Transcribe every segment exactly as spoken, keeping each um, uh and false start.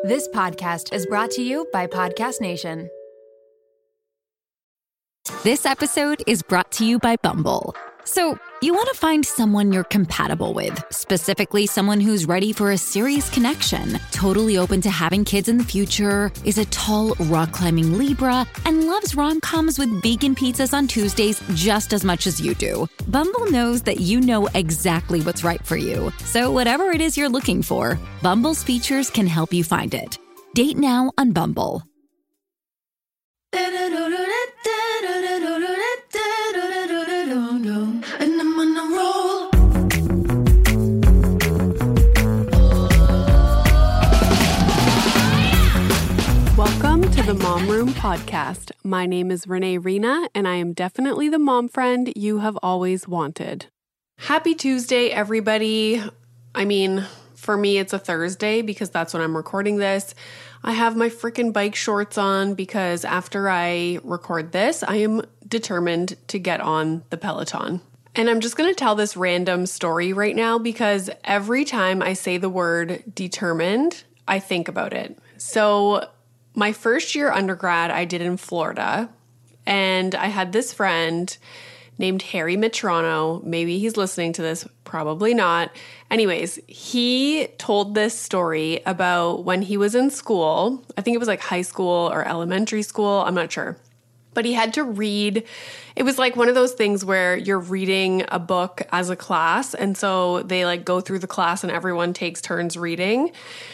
This podcast is brought to you by Podcast Nation. This episode is brought to you by Bumble. So, you want to find someone you're compatible with, specifically someone who's ready for a serious connection, totally open to having kids in the future, is a tall, rock-climbing Libra, and loves rom-coms with vegan pizzas on Tuesdays just as much as you do. Bumble knows that you know exactly what's right for you. So whatever it is you're looking for, Bumble's features can help you find it. Date now on Bumble. And I'm on a roll. Welcome to the Mom Room Podcast. My name is Renee Rena, and I am definitely the mom friend you have always wanted. Happy Tuesday, everybody. I mean, for me, it's a Thursday because that's when I'm recording this. I have my freaking bike shorts on because after I record this, I am determined to get on the Peloton. And I'm just going to tell this random story right now because every time I say the word determined, I think about it. So my first year undergrad, I did in Florida, and I had this friend named Harry Mitrano. Maybe he's listening to this, probably not. Anyways, he told this story about when he was in school. I think it was like high school or elementary school. I'm not sure. But he had to read. It was like one of those things where you're reading a book as a class. And so they like go through the class and everyone takes turns reading.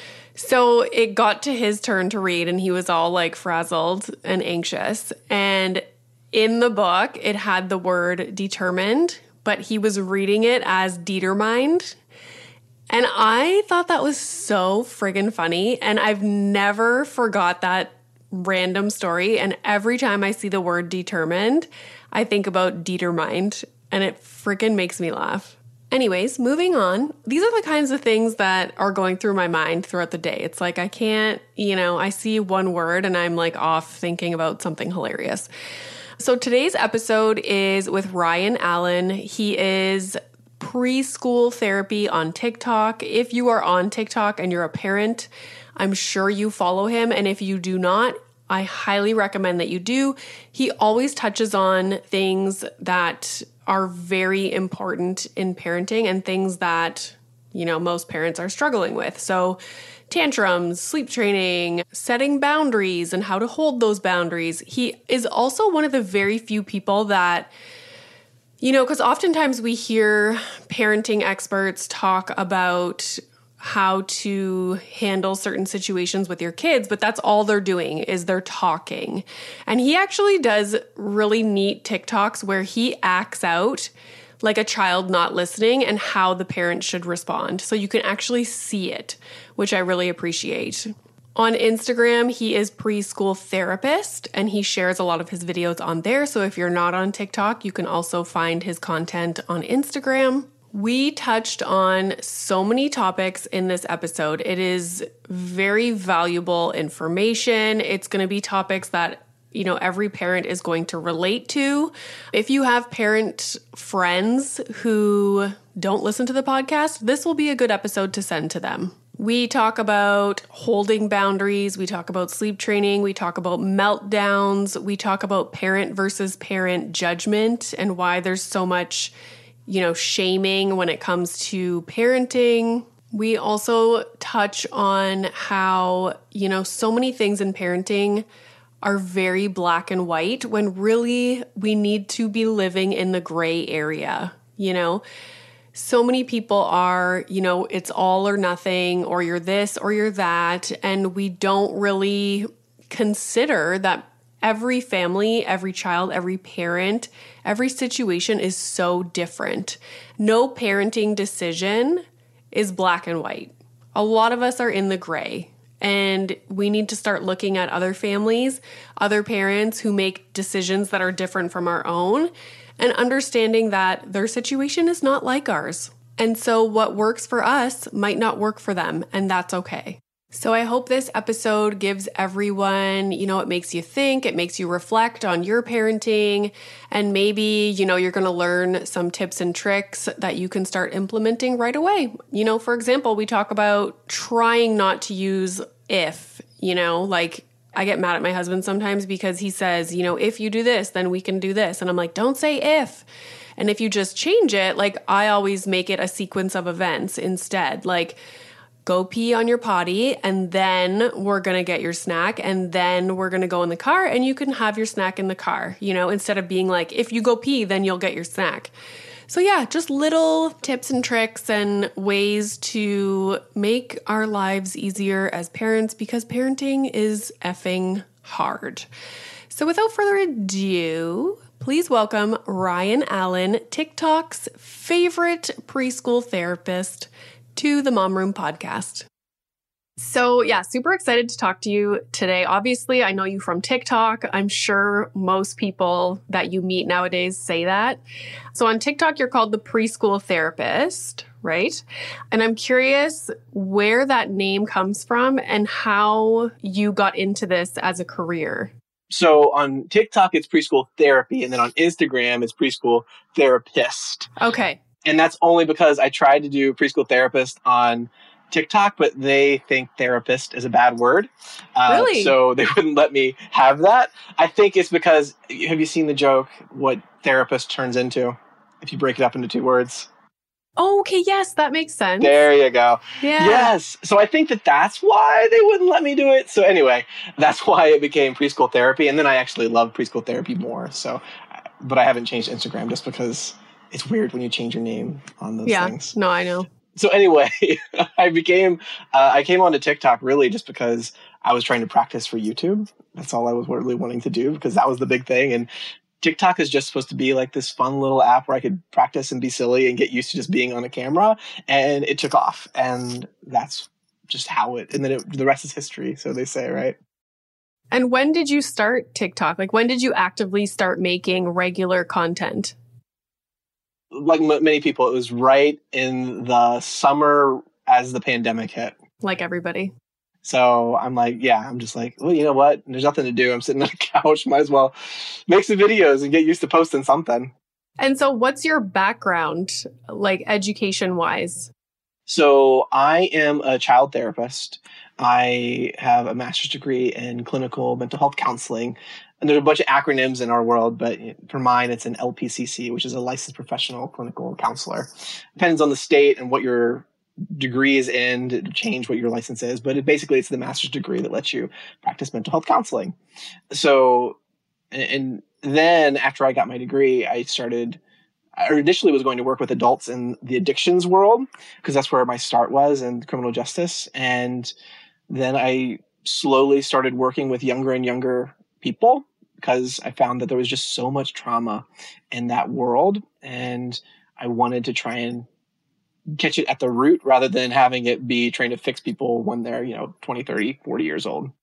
So it got to his turn to read and he was all like frazzled and anxious. And in the book, it had the word determined, but he was reading it as determined. And I thought that was so friggin' funny. And I've never forgot that random story. And every time I see the word determined, I think about determined. And it friggin' makes me laugh. Anyways, moving on. These are the kinds of things that are going through my mind throughout the day. It's like I can't, you know, I see one word and I'm like off thinking about something hilarious. So today's episode is with Ryan Allen. He is preschool therapy on TikTok. If you are on TikTok and you're a parent, I'm sure you follow him. And if you do not, I highly recommend that you do. He always touches on things that are very important in parenting and things that, you know, most parents are struggling with. So tantrums, sleep training, setting boundaries, and how to hold those boundaries. He is also one of the very few people that, you know, because oftentimes we hear parenting experts talk about how to handle certain situations with your kids, but that's all they're doing is they're talking. And he actually does really neat TikToks where he acts out like a child not listening and how the parent should respond. So you can actually see it, which I really appreciate. On Instagram, he is preschool therapist and he shares a lot of his videos on there. So if you're not on TikTok, you can also find his content on Instagram. We touched on so many topics in this episode. It is very valuable information. It's going to be topics that, you know, every parent is going to relate to. If you have parent friends who don't listen to the podcast, this will be a good episode to send to them. We talk about holding boundaries. We talk about sleep training. We talk about meltdowns. We talk about parent versus parent judgment and why there's so much, you know, shaming when it comes to parenting. We also touch on how, you know, so many things in parenting are very black and white when really we need to be living in the gray area, you know? So many people are, you know, it's all or nothing, or you're this or you're that, and we don't really consider that every family, every child, every parent, every situation is so different. No parenting decision is black and white. A lot of us are in the gray. And we need to start looking at other families, other parents who make decisions that are different from our own, and understanding that their situation is not like ours. And so what works for us might not work for them, and that's okay. So I hope this episode gives everyone, you know, it makes you think, it makes you reflect on your parenting, and maybe, you know, you're going to learn some tips and tricks that you can start implementing right away. You know, for example, we talk about trying not to use if, you know, like I get mad at my husband sometimes because he says, you know, if you do this, then we can do this. And I'm like, don't say if. And if you just change it, like I always make it a sequence of events instead. Like go pee on your potty and then we're going to get your snack and then we're going to go in the car and you can have your snack in the car, you know, instead of being like, if you go pee, then you'll get your snack. So yeah, just little tips and tricks and ways to make our lives easier as parents because parenting is effing hard. So without further ado, please welcome Ryan Allen, TikTok's favorite preschool therapist, to the Mom Room podcast. So yeah, super excited to talk to you today. Obviously, I know you from TikTok. I'm sure most people that you meet nowadays say that. So on TikTok, you're called the preschool therapist, right? And I'm curious where that name comes from and how you got into this as a career. So on TikTok, it's preschool therapy. And then on Instagram, it's preschool therapist. Okay. And that's only because I tried to do preschool therapist on TikTok, but they think therapist is a bad word. Uh, really? So they wouldn't let me have that. I think it's because, have you seen the joke, what therapist turns into if you break it up into two words? Oh, okay. Yes, that makes sense. There you go. Yeah. Yes. So I think that that's why they wouldn't let me do it. So anyway, that's why it became preschool therapy. And then I actually love preschool therapy more. So, but I haven't changed Instagram just because it's weird when you change your name on those yeah. things. No, I know. So anyway, I became, uh, I came onto TikTok really just because I was trying to practice for YouTube. That's all I was really wanting to do because that was the big thing. And TikTok is just supposed to be like this fun little app where I could practice and be silly and get used to just being on a camera. And it took off. And that's just how it, and then it, the rest is history. So they say, right? And when did you start TikTok? Like when did you actively start making regular content? Like m- many people, it was right in the summer as the pandemic hit. Like everybody. So I'm like, yeah, I'm just like, well, you know what? There's nothing to do. I'm sitting on a couch. Might as well make some videos and get used to posting something. And so what's your background, like education wise? So I am a child therapist. I have a master's degree in clinical mental health counseling. And there's a bunch of acronyms in our world, but for mine, it's an L P C C, which is a licensed professional clinical counselor. Depends on the state and what your degree is in to change what your license is. But it basically, it's the master's degree that lets you practice mental health counseling. So, and then after I got my degree, I started, I initially was going to work with adults in the addictions world because that's where my start was in criminal justice. And then I slowly started working with younger and younger people, because I found that there was just so much trauma in that world. And I wanted to try and catch it at the root rather than having it be trying to fix people when they're, you know, twenty, thirty, forty years old.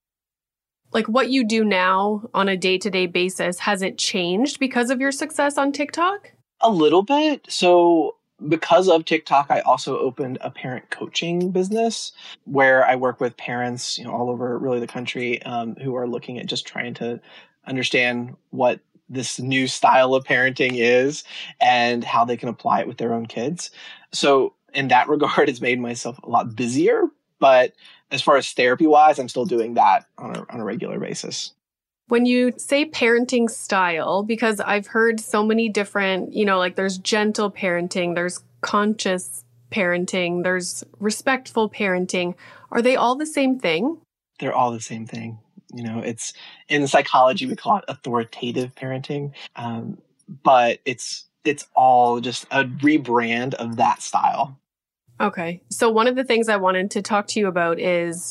Like what you do now on a day-to-day basis, has it changed because of your success on TikTok? A little bit. So because of TikTok, I also opened a parent coaching business where I work with parents, you know, all over really the country um, who are looking at just trying to understand what this new style of parenting is and how they can apply it with their own kids. So in that regard, it's made myself a lot busier. But as far as therapy wise, I'm still doing that on a, on a regular basis. When you say parenting style, because I've heard so many different, you know, like there's gentle parenting, there's conscious parenting, there's respectful parenting. Are they all the same thing? They're all the same thing. You know, it's in psychology, we call it authoritative parenting. Um, but it's, it's all just a rebrand of that style. Okay. So one of the things I wanted to talk to you about is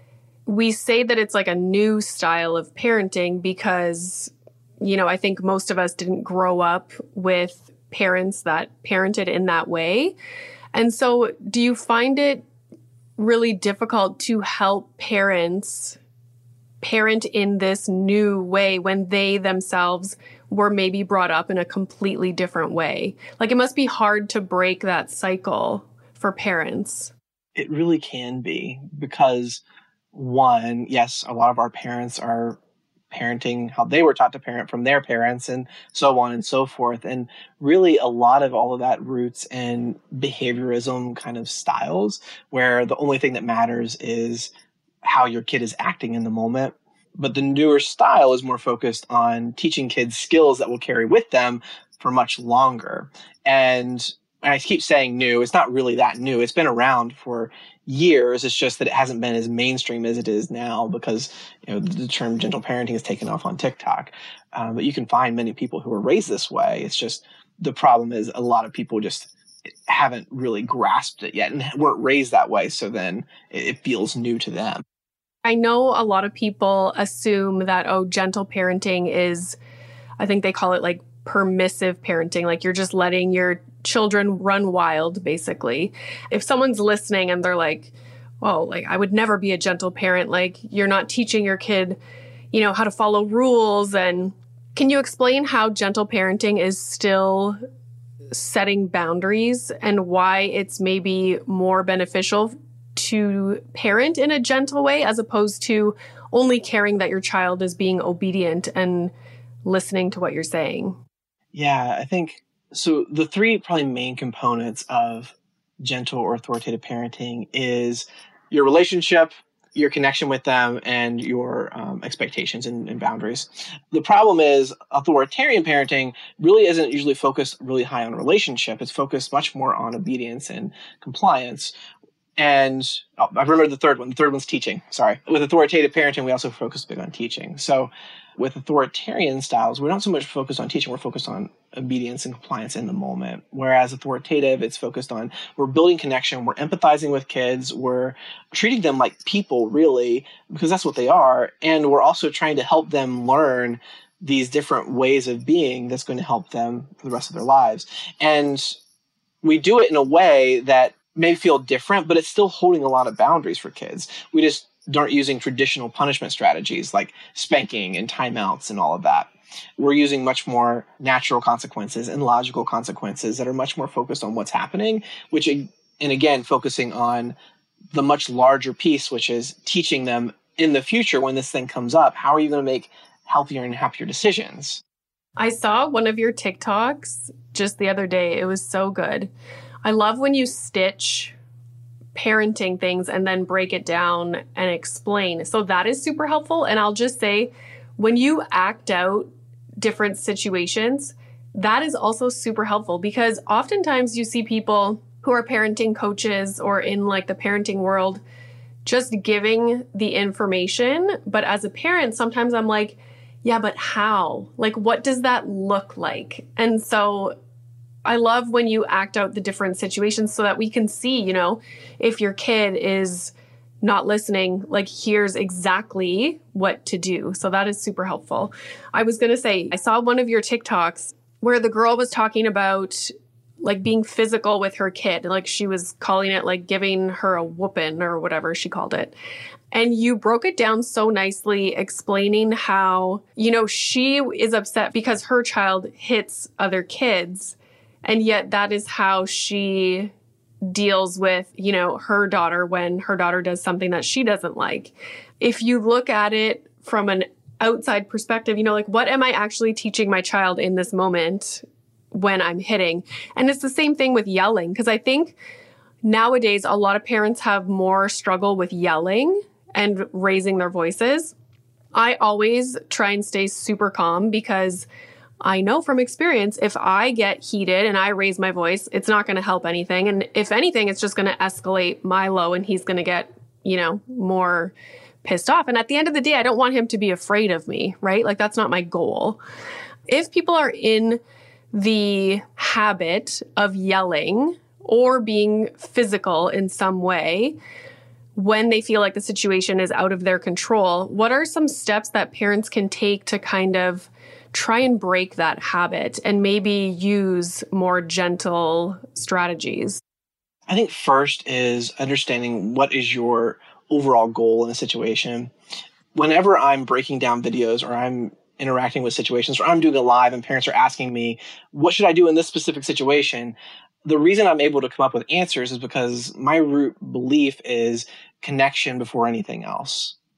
we say that it's like a new style of parenting because, you know, I think most of us didn't grow up with parents that parented in that way. And so do you find it really difficult to help parents parent in this new way when they themselves were maybe brought up in a completely different way? Like it must be hard to break that cycle for parents. It really can be because one, yes, a lot of our parents are parenting how they were taught to parent from their parents and so on and so forth. And really a lot of all of that roots in behaviorism kind of styles where the only thing that matters is how your kid is acting in the moment. But the newer style is more focused on teaching kids skills that will carry with them for much longer. And I keep saying new, it's not really that new. It's been around for years. It's just that it hasn't been as mainstream as it is now because, you know, the term gentle parenting has taken off on TikTok. Um, but you can find many people who are raised this way. It's just the problem is a lot of people just haven't really grasped it yet and weren't raised that way. So then it feels new to them. I know a lot of people assume that, oh, gentle parenting is, I think they call it like permissive parenting. Like you're just letting your children run wild, basically. If someone's listening and they're like, whoa, like I would never be a gentle parent. Like you're not teaching your kid, you know, how to follow rules. And can you explain how gentle parenting is still setting boundaries and why it's maybe more beneficial to parent in a gentle way as opposed to only caring that your child is being obedient and listening to what you're saying? Yeah, I think so. The three probably main components of gentle or authoritative parenting is your relationship, your connection with them, and your um, expectations and, and boundaries. The problem is authoritarian parenting really isn't usually focused really high on relationship. It's focused much more on obedience and compliance. And oh, I remember the third one. The third one's teaching. Sorry. With authoritative parenting, we also focus big on teaching. So with authoritarian styles, we're not so much focused on teaching. We're focused on obedience and compliance in the moment. Whereas authoritative, it's focused on we're building connection. We're empathizing with kids. We're treating them like people, really, because that's what they are. And we're also trying to help them learn these different ways of being that's going to help them for the rest of their lives. And we do it in a way that may feel different, but it's still holding a lot of boundaries for kids. We just aren't using traditional punishment strategies like spanking and timeouts and all of that. We're using much more natural consequences and logical consequences that are much more focused on what's happening, which, and again, focusing on the much larger piece, which is teaching them in the future when this thing comes up, how are you going to make healthier and happier decisions? I saw one of your TikToks just the other day. It was so good. I love when you stitch parenting things and then break it down and explain. So that is super helpful. And I'll just say, when you act out different situations, that is also super helpful because oftentimes you see people who are parenting coaches or in like the parenting world just giving the information. But as a parent, sometimes I'm like, yeah, but how? Like, what does that look like? And so I love when you act out the different situations so that we can see, you know, if your kid is not listening, like here's exactly what to do. So that is super helpful. I was going to say, I saw one of your TikToks where the girl was talking about like being physical with her kid. Like she was calling it like giving her a whooping or whatever she called it. And you broke it down so nicely, explaining how, you know, she is upset because her child hits other kids. And yet that is how she deals with, you know, her daughter when her daughter does something that she doesn't like. If you look at it from an outside perspective, you know, like what am I actually teaching my child in this moment when I'm hitting? And it's the same thing with yelling, because I think nowadays a lot of parents have more struggle with yelling and raising their voices. I always try and stay super calm because I know from experience, if I get heated and I raise my voice, it's not going to help anything. And if anything, it's just going to escalate Milo and he's going to get, you know, more pissed off. And at the end of the day, I don't want him to be afraid of me, right? Like that's not my goal. If people are in the habit of yelling or being physical in some way, when they feel like the situation is out of their control, what are some steps that parents can take to kind of try and break that habit and maybe use more gentle strategies? I think first is understanding what is your overall goal in a situation. Whenever I'm breaking down videos or I'm interacting with situations or I'm doing a live and parents are asking me, what should I do in this specific situation? The reason I'm able to come up with answers is because my root belief is connection before anything else.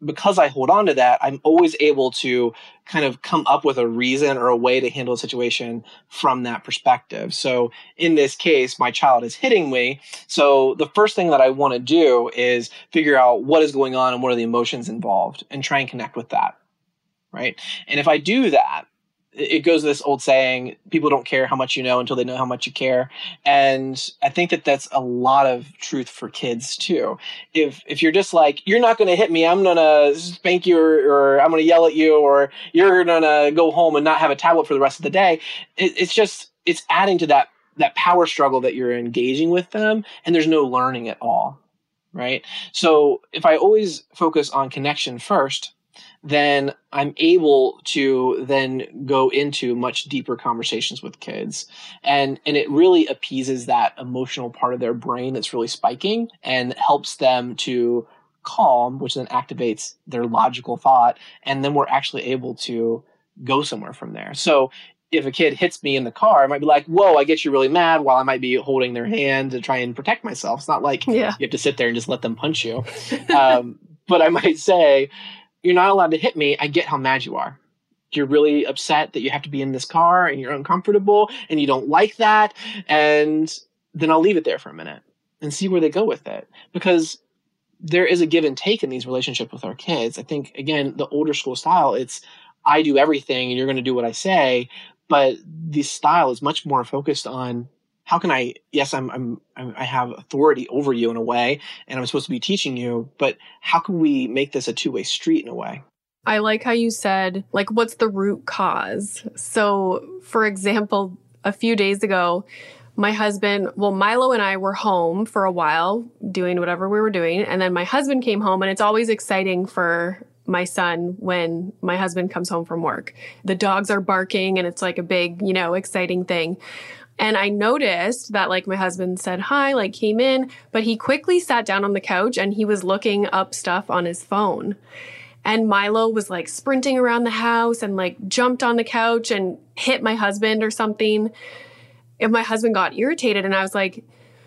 because I hold on to that, I'm always able to kind of come up with a reason or a way to handle a situation from that perspective. So in this case, my child is hitting me. So the first thing that I want to do is figure out what is going on and what are the emotions involved and try and connect with that, right? And if I do that, it goes to this old saying, people don't care how much you know until they know how much you care. And I think that that's a lot of truth for kids too. If if you're just like, you're not going to hit me, I'm going to spank you, or, or I'm going to yell at you, or you're going to go home and not have a tablet for the rest of the day, it, it's just, it's adding to that, that power struggle that you're engaging with them. And there's no learning at all, right? So if I always focus on connection first, then I'm able to then go into much deeper conversations with kids. And, and it really appeases that emotional part of their brain that's really spiking and helps them to calm, which then activates their logical thought. And then we're actually able to go somewhere from there. So if a kid hits me in the car, I might be like, whoa, I get you really mad, while I might be holding their hand to try and protect myself. It's not like yeah. you have to sit there and just let them punch you. um, but I might say, you're not allowed to hit me. I get how mad you are. You're really upset that you have to be in this car and you're uncomfortable and you don't like that. And then I'll leave it there for a minute and see where they go with it. Because there is a give and take in these relationships with our kids. I think, again, the older school style, it's I do everything and you're going to do what I say. But this style is much more focused on, how can I, yes, I'm, I'm, I have authority over you in a way, and I'm supposed to be teaching you, but how can we make this a two-way street in a way? I like how you said, like, what's the root cause? So, for example, a few days ago, my husband, well, Milo and I were home for a while doing whatever we were doing. And then my husband came home, and it's always exciting for my son when my husband comes home from work. The dogs are barking and it's like a big, you know, exciting thing. And I noticed that, like, my husband said hi, like came in, but he quickly sat down on the couch and he was looking up stuff on his phone. And Milo was like sprinting around the house and like jumped on the couch and hit my husband or something. And my husband got irritated, and I was like,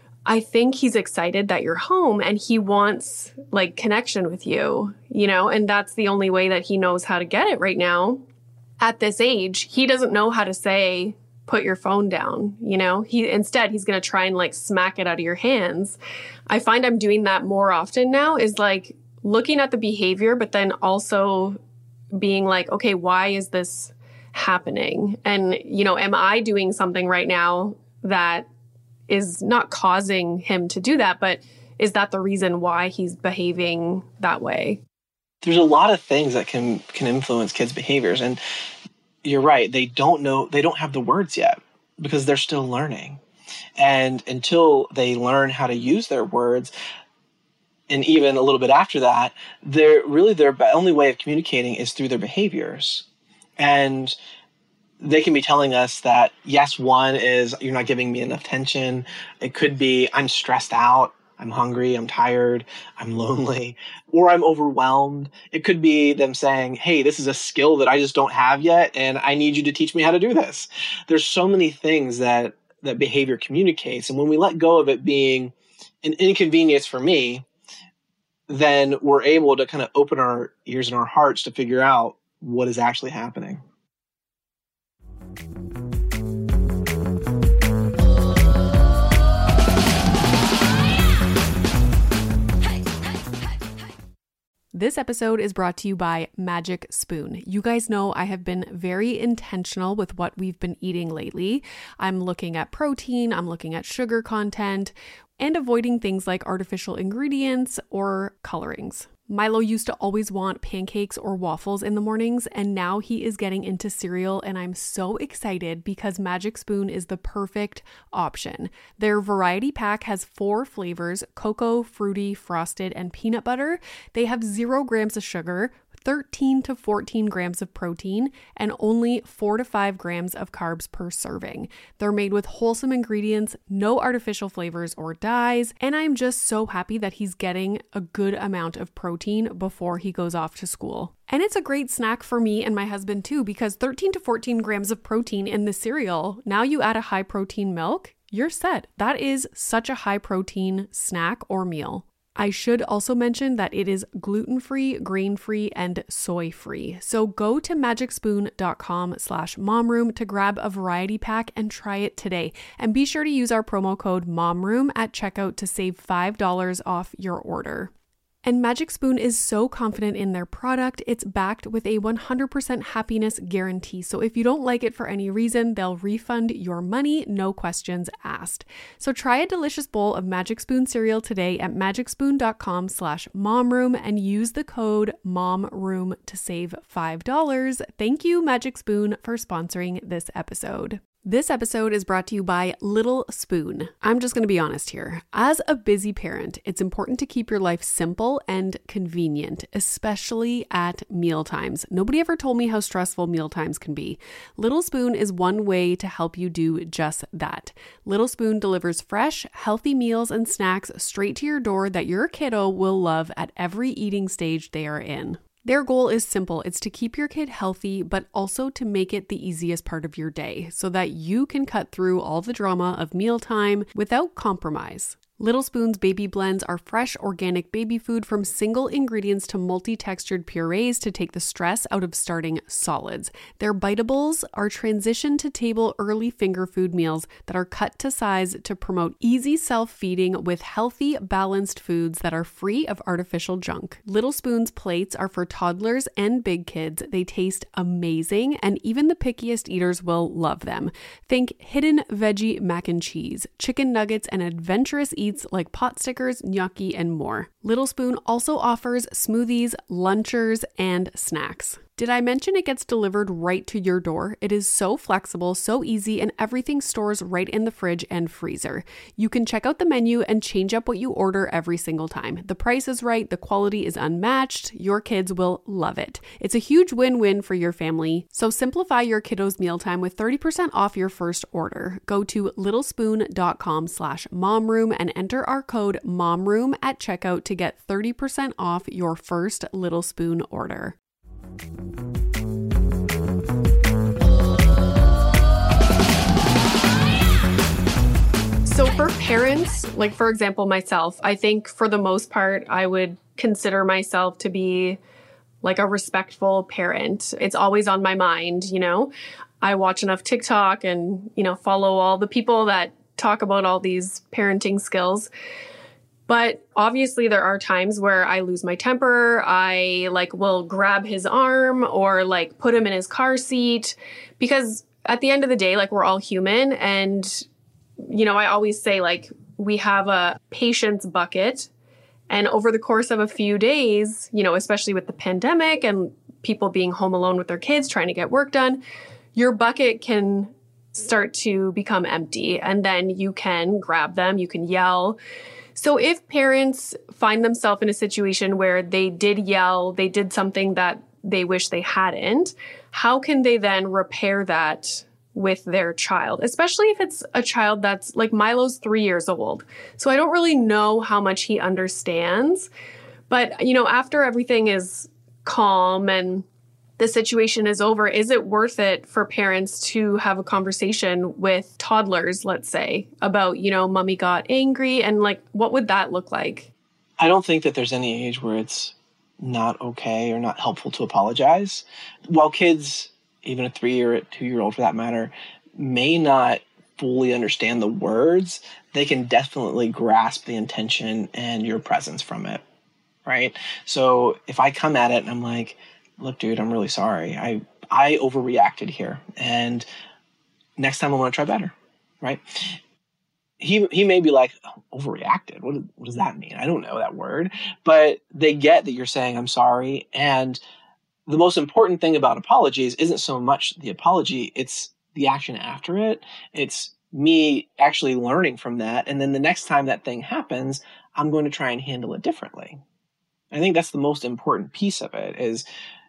I think he's excited that you're home and he wants like connection with you, you know, and that's the only way that he knows how to get it right now. At this age, he doesn't know how to say, put your phone down, you know, he instead he's going to try and like smack it out of your hands. I find I'm doing that more often now, is like looking at the behavior, but then also being like, okay, why is this happening? And, you know, am I doing something right now that is not causing him to do that, but is that the reason why he's behaving that way? There's a lot of things that can can influence kids' behaviors. And you're right, they don't know, they don't have the words yet because they're still learning. And until they learn how to use their words, and even a little bit after that, they're really their only way of communicating is through their behaviors. And they can be telling us that, yes, one is, you're not giving me enough attention. It could be, I'm stressed out, I'm hungry, I'm tired, I'm lonely, or I'm overwhelmed. It could be them saying, hey, this is a skill that I just don't have yet, and I need you to teach me how to do this. There's so many things that, that behavior communicates. And when we let go of it being an inconvenience for me, then we're able to kind of open our ears and our hearts to figure out what is actually happening. This episode is brought to you by Magic Spoon. You guys know I have been very intentional with what we've been eating lately. I'm looking at protein, I'm looking at sugar content, and avoiding things like artificial ingredients or colorings. Milo used to always want pancakes or waffles in the mornings, and now he is getting into cereal, and I'm so excited because Magic Spoon is the perfect option. Their variety pack has four flavors: cocoa, fruity, frosted, and peanut butter. They have zero grams of sugar, thirteen to fourteen grams of protein, and only four to five grams of carbs per serving. They're made with wholesome ingredients, no artificial flavors or dyes, and I'm just so happy that he's getting a good amount of protein before he goes off to school. And it's a great snack for me and my husband too, because thirteen to fourteen grams of protein in the cereal, now you add a high protein milk, you're set. That is such a high protein snack or meal. I should also mention that it is gluten-free, grain-free, and soy-free. So go to magicspoon.com slash momroom to grab a variety pack and try it today. And be sure to use our promo code MOMROOM at checkout to save five dollars off your order. And Magic Spoon is so confident in their product, it's backed with a one hundred percent happiness guarantee. So if you don't like it for any reason, they'll refund your money, no questions asked. So try a delicious bowl of Magic Spoon cereal today at magicspoon.com slash momroom and use the code MOMROOM to save five dollars. Thank you, Magic Spoon, for sponsoring this episode. This episode is brought to you by Little Spoon. I'm just going to be honest here. As a busy parent, it's important to keep your life simple and convenient, especially at mealtimes. Nobody ever told me how stressful mealtimes can be. Little Spoon is one way to help you do just that. Little Spoon delivers fresh, healthy meals and snacks straight to your door that your kiddo will love at every eating stage they are in. Their goal is simple. It's to keep your kid healthy, but also to make it the easiest part of your day so that you can cut through all the drama of mealtime without compromise. Little Spoon's baby blends are fresh, organic baby food from single ingredients to multi-textured purees to take the stress out of starting solids. Their biteables are transition to table early finger food meals that are cut to size to promote easy self-feeding with healthy, balanced foods that are free of artificial junk. Little Spoon's plates are for toddlers and big kids. They taste amazing, and even the pickiest eaters will love them. Think hidden veggie mac and cheese, chicken nuggets, and adventurous eats like pot stickers, gnocchi, and more. Little Spoon also offers smoothies, lunchers, and snacks. Did I mention it gets delivered right to your door? It is so flexible, so easy, and everything stores right in the fridge and freezer. You can check out the menu and change up what you order every single time. The price is right, the quality is unmatched, your kids will love it. It's a huge win-win for your family. So simplify your kiddos' mealtime with thirty percent off your first order. Go to littlespoon.com slash momroom and enter our code MOMROOM at checkout to get thirty percent off your first Little Spoon order. So for parents, like for example, myself, I think for the most part, I would consider myself to be like a respectful parent. It's always on my mind, you know. I watch enough TikTok and, you know, follow all the people that talk about all these parenting skills. But obviously there are times where I lose my temper. I like will grab his arm or like put him in his car seat because at the end of the day, like we're all human. And, you know, I always say like we have a patience bucket. And over the course of a few days, you know, especially with the pandemic and people being home alone with their kids, trying to get work done, your bucket can start to become empty. And then you can grab them, you can yell. So if parents find themselves in a situation where they did yell, they did something that they wish they hadn't, how can they then repair that with their child? Especially if it's a child that's like Milo's three years old. So I don't really know how much he understands. But, you know, after everything is calm and the situation is over, is it worth it for parents to have a conversation with toddlers, let's say, about, you know, mommy got angry and like, what would that look like? I don't think that there's any age where it's not okay or not helpful to apologize. While kids, even a three or a two-year-old for that matter, may not fully understand the words, they can definitely grasp the intention and your presence from it, right? So if I come at it and I'm like, look, dude, I'm really sorry. I I overreacted here. And next time I'm going to try better, right? He he may be like, oh, overreacted? What, what does that mean? I don't know that word. But they get that you're saying, I'm sorry. And the most important thing about apologies isn't so much the apology, it's the action after it. It's me actually learning from that. And then the next time that thing happens, I'm going to try and handle it differently. I think that's the most important piece of it is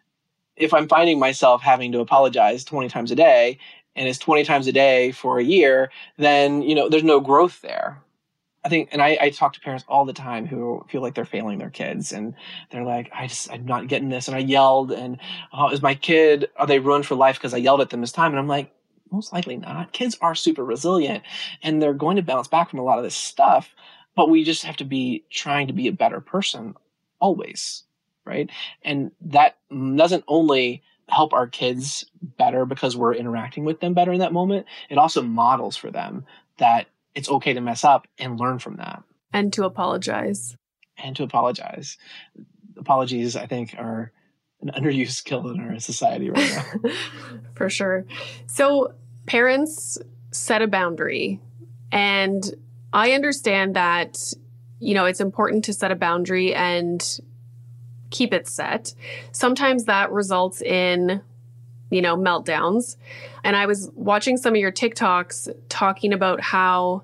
if I'm finding myself having to apologize twenty times a day and it's twenty times a day for a year, then, you know, there's no growth there. I think, and I, I talk to parents all the time who feel like they're failing their kids and they're like, I just, I'm not getting this. And I yelled and, oh, is my kid, are they ruined for life because I yelled at them this time? And I'm like, most likely not. Kids are super resilient and they're going to bounce back from a lot of this stuff. but we just have to be trying to be a better person always, right? And that doesn't only help our kids better because we're interacting with them better in that moment. It also models for them that it's okay to mess up and learn from that. And to apologize. And to apologize. Apologies, I think, are an underused skill in our society right now. For sure. So parents set a boundary. And I understand that, you know, it's important to set a boundary and keep it set. Sometimes that results in, you know, meltdowns. And I was watching some of your TikToks talking about how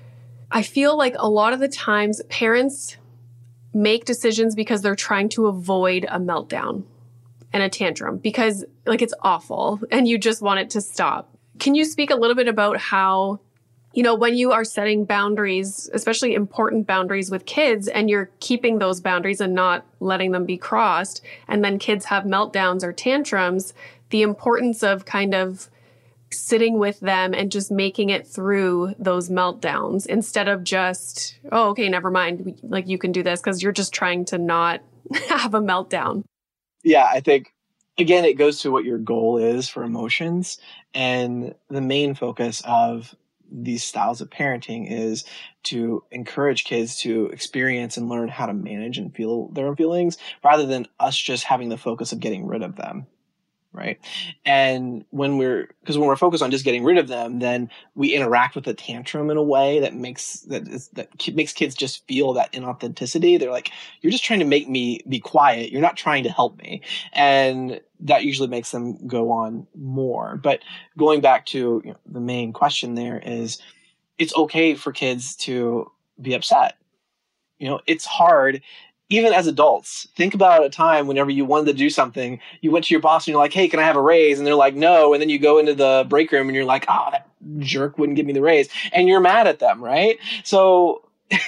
I feel like a lot of the times parents make decisions because they're trying to avoid a meltdown and a tantrum because like it's awful and you just want it to stop. Can you speak a little bit about how, you know, when you are setting boundaries, especially important boundaries with kids, and you're keeping those boundaries and not letting them be crossed, and then kids have meltdowns or tantrums, the importance of kind of sitting with them and just making it through those meltdowns instead of just, oh, okay, never mind. Like you can do this because you're just trying to not have a meltdown. Yeah, I think, again, it goes to what your goal is for emotions. And the main focus of these styles of parenting is to encourage kids to experience and learn how to manage and feel their own feelings rather than us just having the focus of getting rid of them. Right. And when we're, because when we're focused on just getting rid of them, then we interact with the tantrum in a way that makes, that is, that makes kids just feel that inauthenticity. They're like, you're just trying to make me be quiet. You're not trying to help me. And that usually makes them go on more. But going back to, you know, the main question there is, it's okay for kids to be upset. You know, it's hard. Even as adults, think about a time whenever you wanted to do something, you went to your boss and you're like, hey, can I have a raise? And they're like, no. And then you go into the break room and you're like, oh, that jerk wouldn't give me the raise. And you're mad at them, right? So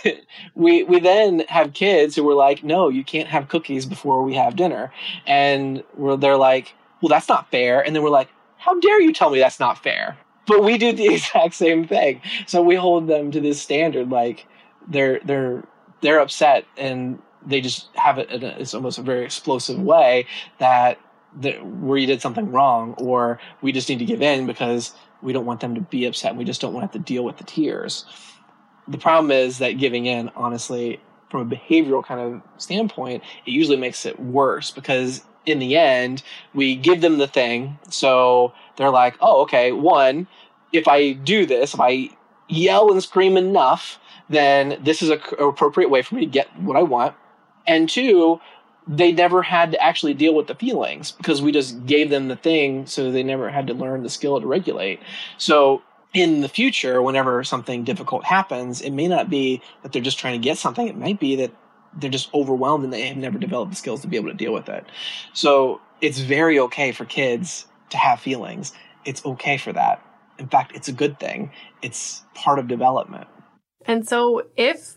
we we then have kids who were like, no, you can't have cookies before we have dinner. And we're, they're like, well, that's not fair. And then we're like, how dare you tell me that's not fair? But we do the exact same thing. So we hold them to this standard, like they're they're they're upset and they just have it in a, it's almost a very explosive way that the, where you did something wrong, or we just need to give in because we don't want them to be upset and we just don't want to have to deal with the tears. The problem is that giving in, honestly, from a behavioral kind of standpoint, it usually makes it worse because in the end, we give them the thing. So they're like, oh, okay, one, if I do this, if I yell and scream enough, then this is an appropriate way for me to get what I want. And two, they never had to actually deal with the feelings because we just gave them the thing, so they never had to learn the skill to regulate. So in the future, whenever something difficult happens, it may not be that they're just trying to get something. It might be that they're just overwhelmed and they have never developed the skills to be able to deal with it. So it's very okay for kids to have feelings. It's okay for that. In fact, it's a good thing. It's part of development. And so if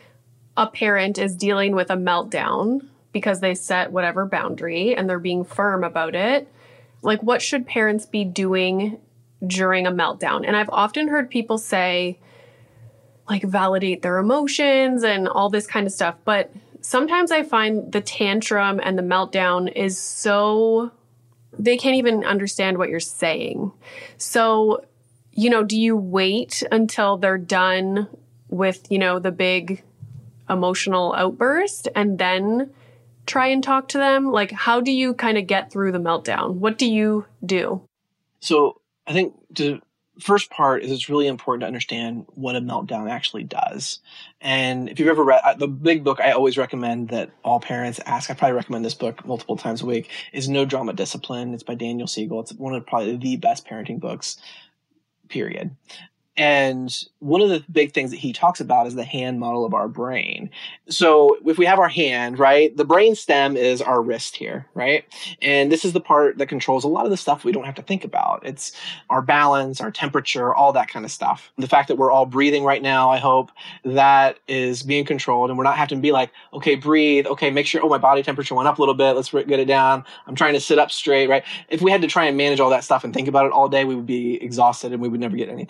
a parent is dealing with a meltdown because they set whatever boundary and they're being firm about it, like what should parents be doing during a meltdown? And I've often heard people say, like, validate their emotions and all this kind of stuff. But sometimes I find the tantrum and the meltdown is so, they can't even understand what you're saying. So, you know, do you wait until they're done with, you know, the big emotional outburst and then try and talk to them? Like, how do you kind of get through the meltdown? What do you do? So I think the first part is it's really important to understand what a meltdown actually does. And if you've ever read the big book, I always recommend that all parents ask. I probably recommend this book multiple times a week, is No Drama Discipline. It's by Daniel Siegel. It's one of probably the best parenting books, period. And one of the big things that he talks about is the hand model of our brain. So if we have our hand, right, the brain stem is our wrist here, right? And this is the part that controls a lot of the stuff we don't have to think about. It's our balance, our temperature, all that kind of stuff. The fact that we're all breathing right now, I hope, that is being controlled. And we're not having to be like, okay, breathe. Okay, make sure, oh, my body temperature went up a little bit. Let's get it down. I'm trying to sit up straight, right? If we had to try and manage all that stuff and think about it all day, we would be exhausted and we would never get anything done.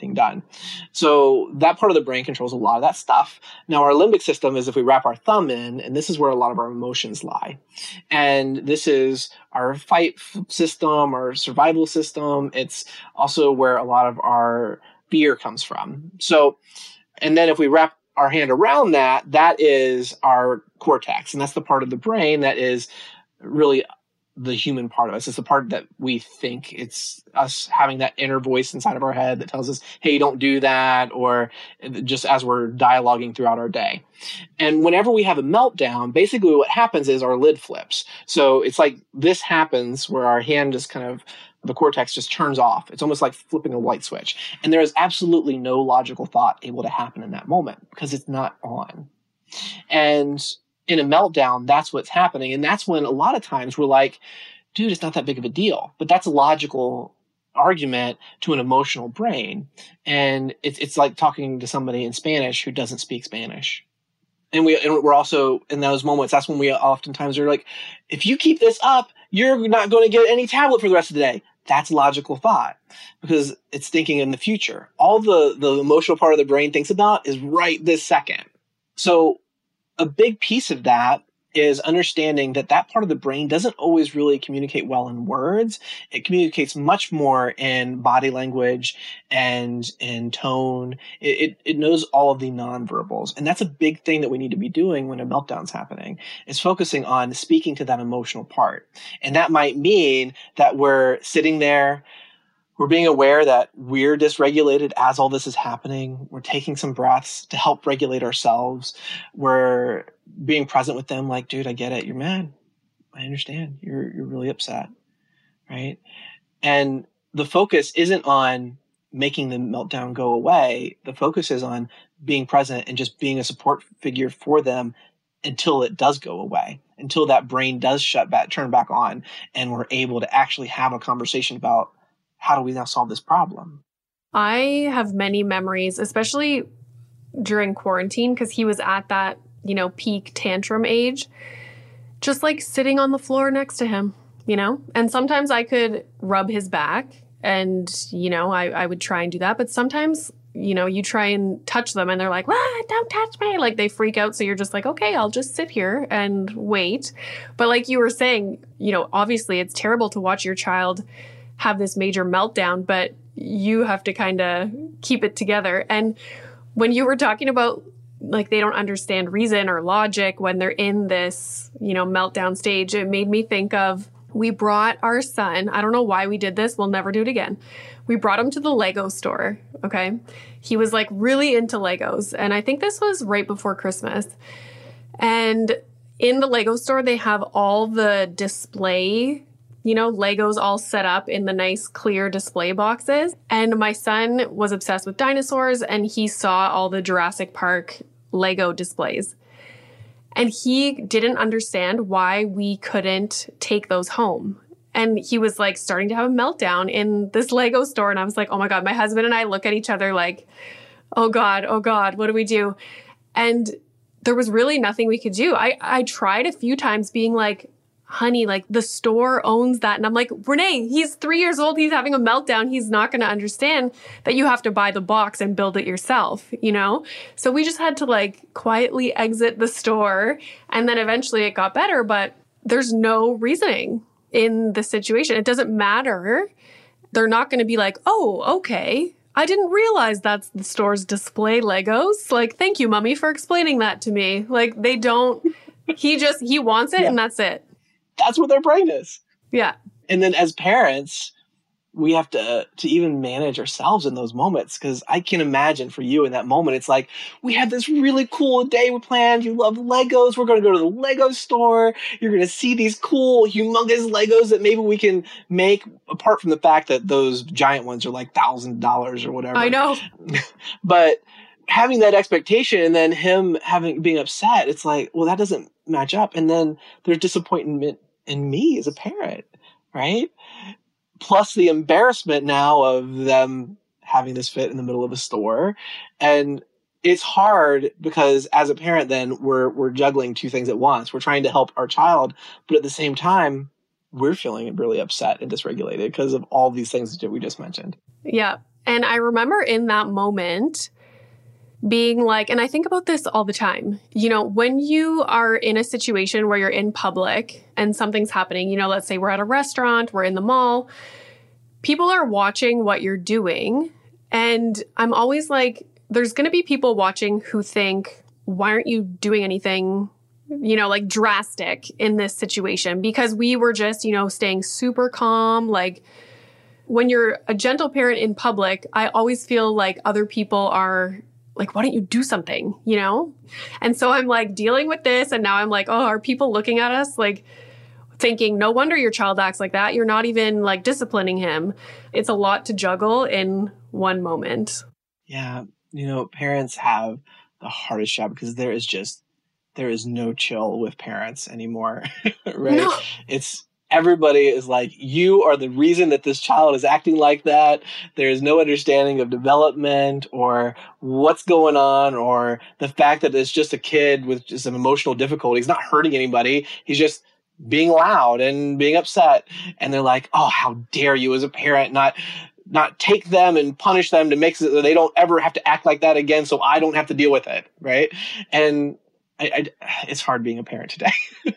So that part of the brain controls a lot of that stuff. Now, our limbic system is if we wrap our thumb in, and this is where a lot of our emotions lie. And this is our fight system, our survival system. It's also where a lot of our fear comes from. So, and then if we wrap our hand around that, that is our cortex. And that's the part of the brain that is really the human part of us. It's the part that we think. It's us having that inner voice inside of our head that tells us, hey, don't do that, or just as we're dialoguing throughout our day. And whenever we have a meltdown, basically what happens is our lid flips. So it's like this happens where our hand just kind of, the cortex just turns off. It's almost like flipping a light switch. And there is absolutely no logical thought able to happen in that moment because it's not on. And in a meltdown, that's what's happening. And that's when a lot of times we're like, dude, it's not that big of a deal. But that's a logical argument to an emotional brain. And it's it's like talking to somebody in Spanish who doesn't speak Spanish. And, we, and we're also, in those moments, that's when we oftentimes are like, if you keep this up, you're not going to get any tablet for the rest of the day. That's logical thought because it's thinking in the future. All the, the emotional part of the brain thinks about is right this second. So a big piece of that is understanding that that part of the brain doesn't always really communicate well in words. It communicates much more in body language and in tone. It, it, it knows all of the nonverbals. And that's a big thing that we need to be doing when a meltdown's happening, is focusing on speaking to that emotional part. And that might mean that we're sitting there, we're being aware that we're dysregulated as all this is happening. We're taking some breaths to help regulate ourselves. We're being present with them like, dude, I get it. You're mad. I understand. You're you're really upset, right? And the focus isn't on making the meltdown go away. The focus is on being present and just being a support figure for them until it does go away, until that brain does shut back, turn back on, and we're able to actually have a conversation about how do we now solve this problem? I have many memories, especially during quarantine, because he was at that, you know, peak tantrum age, just like sitting on the floor next to him, you know? And sometimes I could rub his back and, you know, I, I would try and do that. But sometimes, you know, you try and touch them and they're like, ah, don't touch me. Like they freak out. So you're just like, okay, I'll just sit here and wait. But like you were saying, you know, obviously it's terrible to watch your child have this major meltdown, but you have to kind of keep it together. And when you were talking about like they don't understand reason or logic when they're in this, you know, meltdown stage, it made me think of, we brought our son, I don't know why we did this, we'll never do it again. We brought him to the Lego store, okay? He was like really into Legos. And I think this was right before Christmas. And in the Lego store, they have all the display, you know, Legos all set up in the nice clear display boxes. And my son was obsessed with dinosaurs and he saw all the Jurassic Park Lego displays. And he didn't understand why we couldn't take those home. And he was like starting to have a meltdown in this Lego store. And I was like, oh my God, my husband and I look at each other like, oh God, oh God, what do we do? And there was really nothing we could do. I, I tried a few times being like, honey, like the store owns that. And I'm like, Renee, he's three years old. He's having a meltdown. He's not going to understand that you have to buy the box and build it yourself, you know? So we just had to like quietly exit the store. And then eventually it got better, but there's no reasoning in the situation. It doesn't matter. They're not going to be like, oh, okay. I didn't realize that's the store's display Legos. Like, thank you, mommy, for explaining that to me. Like they don't, he just, he wants it yeah. and that's it. That's what their brain is. Yeah. And then as parents, we have to to even manage ourselves in those moments. Because I can imagine for you in that moment, it's like, we had this really cool day we planned. You love Legos. We're going to go to the Lego store. You're going to see these cool, humongous Legos that maybe we can make, apart from the fact that those giant ones are like one thousand dollars or whatever. I know. But having that expectation and then him having being upset, it's like, well, that doesn't match up. And then there's disappointment in me as a parent, right? Plus the embarrassment now of them having this fit in the middle of a store. And it's hard because as a parent, then we're we're juggling two things at once. We're trying to help our child, but at the same time, we're feeling really upset and dysregulated because of all these things that we just mentioned. Yeah. And I remember in that moment being like, and I think about this all the time, you know, when you are in a situation where you're in public and something's happening, you know, let's say we're at a restaurant, we're in the mall, people are watching what you're doing. And I'm always like, there's going to be people watching who think, why aren't you doing anything, you know, like drastic in this situation? Because we were just, you know, staying super calm. Like when you're a gentle parent in public, I always feel like other people are like, why don't you do something, you know? And so I'm like dealing with this. And now I'm like, oh, are people looking at us like thinking, no wonder your child acts like that. You're not even like disciplining him. It's a lot to juggle in one moment. Yeah. You know, parents have the hardest job because there is just, there is no chill with parents anymore, right? No. It's, everybody is like, you are the reason that this child is acting like that. There is no understanding of development or what's going on or the fact that it's just a kid with just some emotional difficulty. He's not hurting anybody. He's just being loud and being upset. And they're like, oh, how dare you as a parent not not take them and punish them to make so that they don't ever have to act like that again so I don't have to deal with it, right? And I, I, it's hard being a parent today.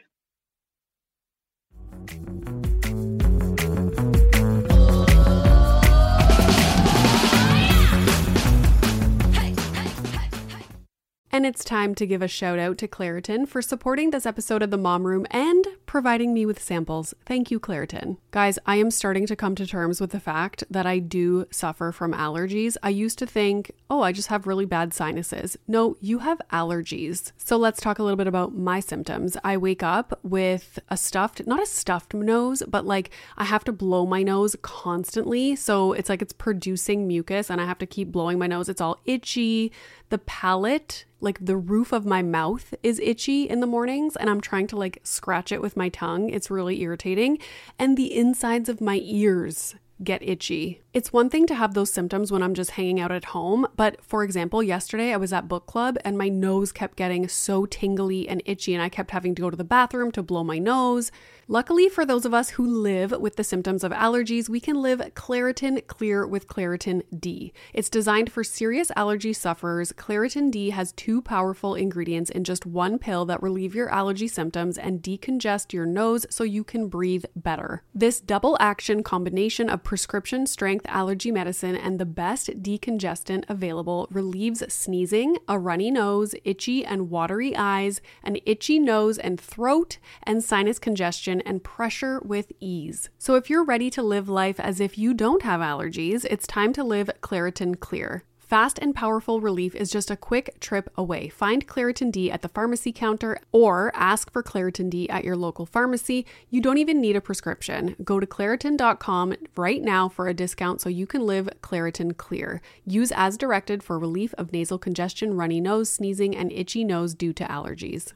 And it's time to give a shout out to Claritin for supporting this episode of The Mom Room and providing me with samples. Thank you, Claritin. Guys, I am starting to come to terms with the fact that I do suffer from allergies. I used to think, oh, I just have really bad sinuses. No, you have allergies. So let's talk a little bit about my symptoms. I wake up with a stuffed, not a stuffed nose, but like I have to blow my nose constantly. So it's like it's producing mucus and I have to keep blowing my nose. It's all itchy. The palate, like the roof of my mouth is itchy in the mornings and I'm trying to like scratch it with my tongue. It's really irritating. And the insides of my ears get itchy. It's one thing to have those symptoms when I'm just hanging out at home. But for example, yesterday I was at book club and my nose kept getting so tingly and itchy and I kept having to go to the bathroom to blow my nose. Luckily for those of us who live with the symptoms of allergies, we can live Claritin Clear with Claritin D. It's designed for serious allergy sufferers. Claritin D has two powerful ingredients in just one pill that relieve your allergy symptoms and decongest your nose so you can breathe better. This double action combination of prescription strength allergy medicine and the best decongestant available relieves sneezing, a runny nose, itchy and watery eyes, an itchy nose and throat, and sinus congestion and pressure with ease. So if you're ready to live life as if you don't have allergies, it's time to live Claritin Clear. Fast and powerful relief is just a quick trip away. Find Claritin D at the pharmacy counter or ask for Claritin D at your local pharmacy. You don't even need a prescription. Go to Claritin dot com right now for a discount so you can live Claritin Clear. Use as directed for relief of nasal congestion, runny nose, sneezing, and itchy nose due to allergies.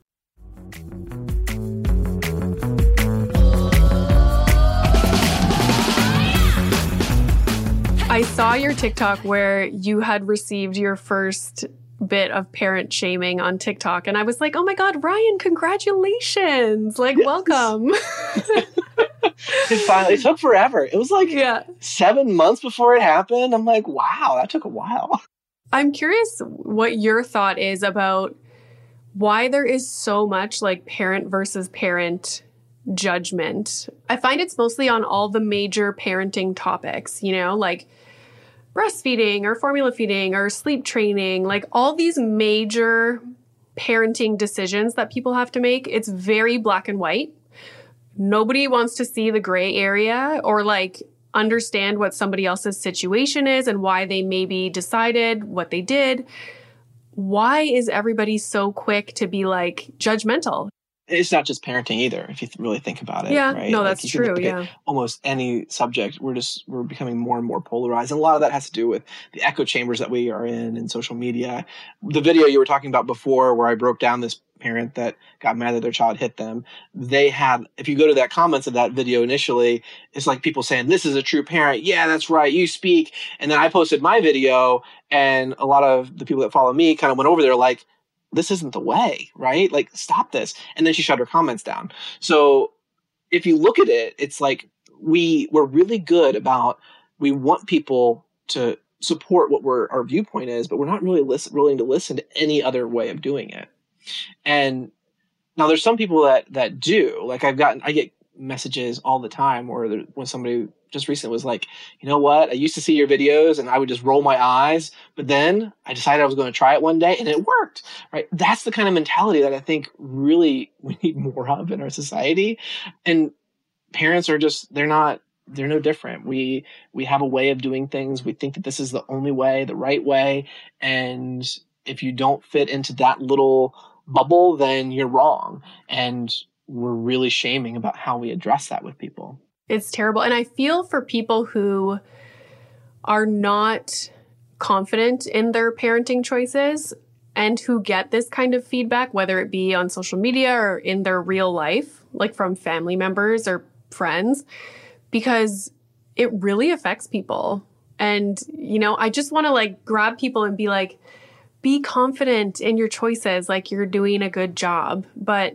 I saw your TikTok where you had received your first bit of parent shaming on TikTok. And I was like, oh my God, Ryan, congratulations. Like, yes. Welcome. It finally it took forever. It was like yeah. seven months before it happened. I'm like, wow, that took a while. I'm curious what your thought is about why there is so much like parent versus parent judgment. I find it's mostly on all the major parenting topics, you know, like breastfeeding or formula feeding or sleep training, like all these major parenting decisions that people have to make. It's very black and white. Nobody wants to see the gray area or like understand what somebody else's situation is and why they maybe decided what they did. Why is everybody so quick to be like judgmental? It's not just parenting either, if you really think about it. Yeah, right? no, that's like true. Yeah, almost any subject, we're just we're becoming more and more polarized, and a lot of that has to do with the echo chambers that we are in in social media. The video you were talking about before, where I broke down this parent that got mad that their child hit them, they had. If you go to that comments of that video initially, it's like people saying, "This is a true parent. Yeah, that's right. You speak." And then I posted my video, and a lot of the people that follow me kind of went over there like, this isn't the way, right? Like, stop this. And then she shut her comments down. So if you look at it, it's like we, we're really good about, we want people to support what we're, our viewpoint is, but we're not really listen, willing to listen to any other way of doing it. And now there's some people that, that do. Like I've gotten, I get messages all the time or there, when somebody just recently was like, you know what, I used to see your videos and I would just roll my eyes, but then I decided I was going to try it one day and it worked, right? That's the kind of mentality that I think really we need more of in our society. And parents are just, they're not, they're no different. We, we have a way of doing things. We think that this is the only way, the right way. And if you don't fit into that little bubble, then you're wrong. And we're really shaming about how we address that with people. It's terrible. And I feel for people who are not confident in their parenting choices and who get this kind of feedback, whether it be on social media or in their real life, like from family members or friends, because it really affects people. And, you know, I just want to like grab people and be like, be confident in your choices, like you're doing a good job. But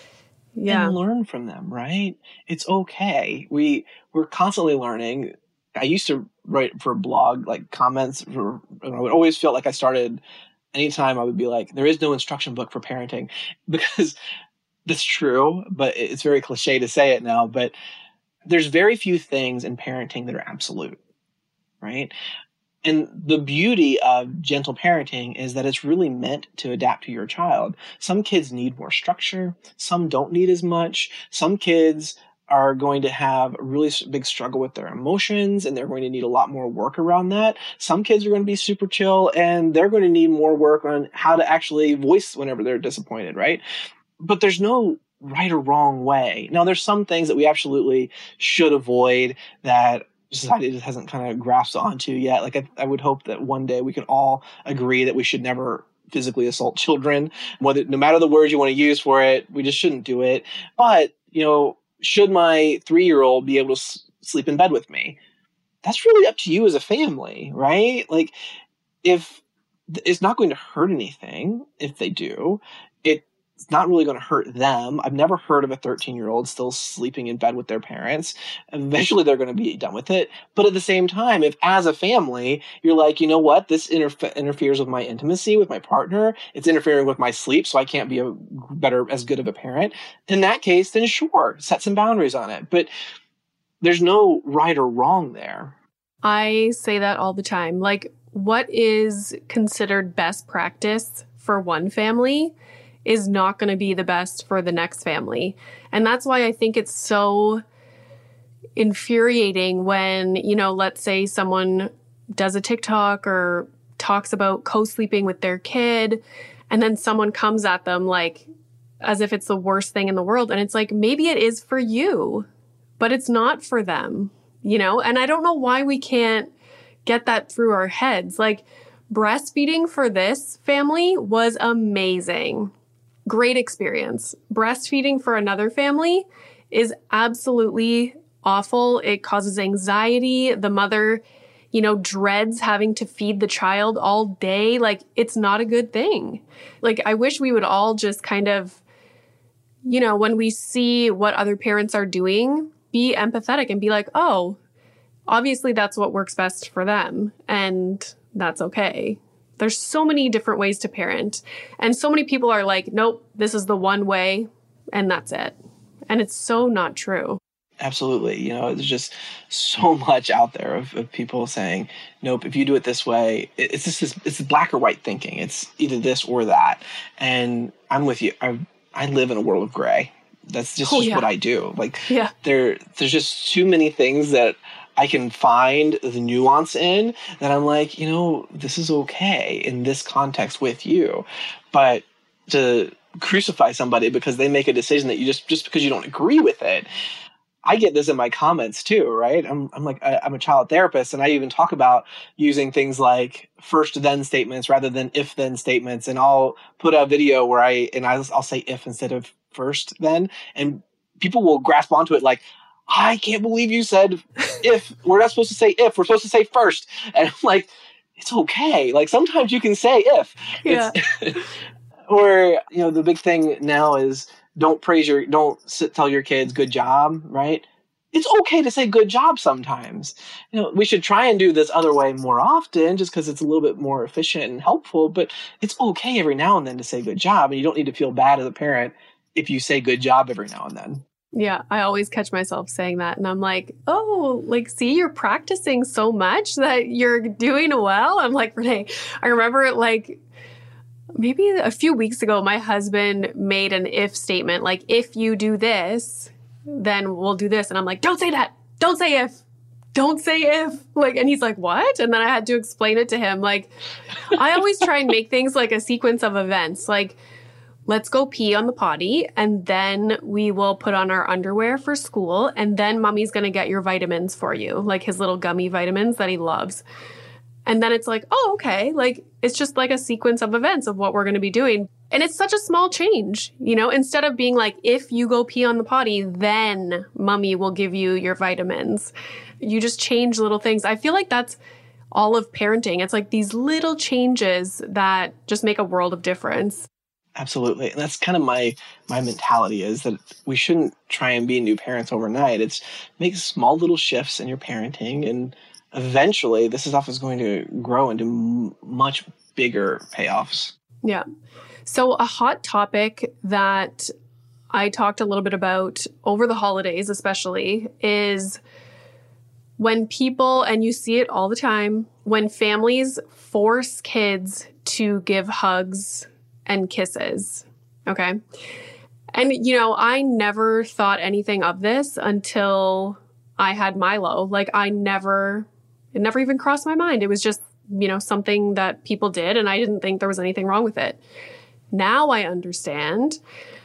yeah. And learn from them, right? It's okay. We, we're constantly learning. I used to write for a blog, like comments. For, I would always feel like I started, anytime I would be like, there is no instruction book for parenting, because that's true, but it's very cliche to say it now, but there's very few things in parenting that are absolute, right? And the beauty of gentle parenting is that it's really meant to adapt to your child. Some kids need more structure. Some don't need as much. Some kids are going to have a really big struggle with their emotions, and they're going to need a lot more work around that. Some kids are going to be super chill, and they're going to need more work on how to actually voice whenever they're disappointed, right? But there's no right or wrong way. Now, there's some things that we absolutely should avoid that society just hasn't kind of grasped onto yet. Like I, I would hope that one day we can all agree that we should never physically assault children, whether no matter the words you want to use for it, we just shouldn't do it. But, you know, should my three-year-old be able to s- sleep in bed with me? That's really up to you as a family, right? Like if it's not going to hurt anything if they do, it it's not really going to hurt them. I've never heard of a thirteen-year-old still sleeping in bed with their parents. Eventually, they're going to be done with it. But at the same time, if as a family, you're like, you know what, this interfe- interferes with my intimacy with my partner, it's interfering with my sleep, so I can't be a better, as good of a parent. In that case, then sure, set some boundaries on it. But there's no right or wrong there. I say that all the time. Like, what is considered best practice for one family is not going to be the best for the next family. And that's why I think it's so infuriating when, you know, let's say someone does a TikTok or talks about co-sleeping with their kid, and then someone comes at them like as if it's the worst thing in the world. And it's like, maybe it is for you, but it's not for them, you know? And I don't know why we can't get that through our heads. Like, breastfeeding for this family was amazing. Great experience. Breastfeeding for another family is absolutely awful. It causes anxiety. The mother, you know, dreads having to feed the child all day. Like, it's not a good thing. Like, I wish we would all just kind of, you know, when we see what other parents are doing, be empathetic and be like, oh, obviously that's what works best for them. And that's okay. There's so many different ways to parent. And so many people are like, nope, this is the one way and that's it. And it's so not true. Absolutely. You know, there's just so much out there of, of people saying, nope, if you do it this way, it, it's just this, it's black or white thinking. It's either this or that. And I'm with you. I I live in a world of gray. That's just, oh, just yeah. what I do. Like yeah. there, there's just too many things that I can find the nuance in that I'm like, you know, this is okay in this context with you. But to crucify somebody because they make a decision that you just, just because you don't agree with it. I get this in my comments too, right? I'm, I'm like, I, I'm a child therapist, and I even talk about using things like first then statements rather than if then statements. And I'll put a video where I, and I'll, I'll say if instead of first then, and people will grasp onto it like, I can't believe you said if. We're not supposed to say if. We're supposed to say first. And I'm like, it's okay. Like, sometimes you can say if. Yeah. Or, you know, the big thing now is don't praise your, don't sit, tell your kids good job, right? it's okay to say good job sometimes. You know, we should try and do this other way more often just because it's a little bit more efficient and helpful, but it's okay every now and then to say good job. And you don't need to feel bad as a parent if you say good job every now and then. Yeah, I always catch myself saying that. And I'm like, oh, like, see, you're practicing so much that you're doing well. I'm like, Renee, I remember like maybe a few weeks ago, my husband made an if statement, like, if you do this, then we'll do this. And I'm like, don't say that. Don't say if. Don't say if. Like, and he's like, what? And then I had to explain it to him. Like, I always try and make things like a sequence of events. Like, let's go pee on the potty, and then we will put on our underwear for school, and then mommy's going to get your vitamins for you, like his little gummy vitamins that he loves. And then it's like, oh, okay. Like, it's just like a sequence of events of what we're going to be doing. And it's such a small change, you know, instead of being like, if you go pee on the potty, then mommy will give you your vitamins. You just change little things. I feel like that's all of parenting. It's like these little changes that just make a world of difference. Absolutely. And that's kind of my my mentality, is that we shouldn't try and be new parents overnight. It's make small little shifts in your parenting, and eventually this stuff is going to grow into m- much bigger payoffs. Yeah. So a hot topic that I talked a little bit about over the holidays, especially, is when people, and you see it all the time, when families force kids to give hugs and kisses. Okay. And, you know, I never thought anything of this until I had Milo. Like, I never, it never even crossed my mind. It was just, you know, something that people did, and I didn't think there was anything wrong with it. Now I understand.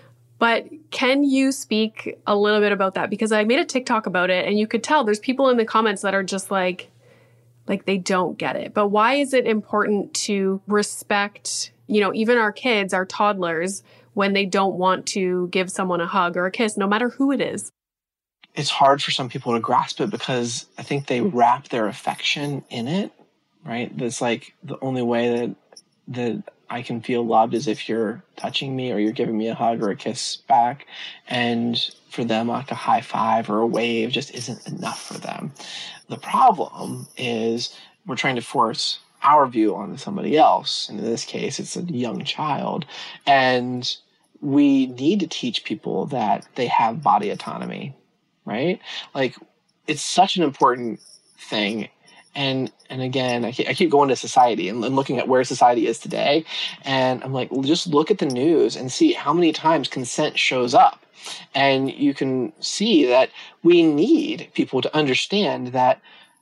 But can you speak a little bit about that? Because I made a TikTok about it, and you could tell there's people in the comments that are just like, like they don't get it. But why is it important to respect, you know, even our kids, our toddlers, when they don't want to give someone a hug or a kiss, no matter who it is? It's hard for some people to grasp it because I think they wrap their affection in it, right? That's like the only way that that I can feel loved is if you're touching me or you're giving me a hug or a kiss back. And for them, like a high five or a wave just isn't enough for them. The problem is we're trying to force our view on somebody else. And in this case, it's a young child. And we need to teach people that they have body autonomy, right? Like, it's such an important thing. And and again, I keep, I keep going to society and, and looking at where society is today. And I'm like, well, just look at the news and see how many times consent shows up. And you can see that we need people to understand that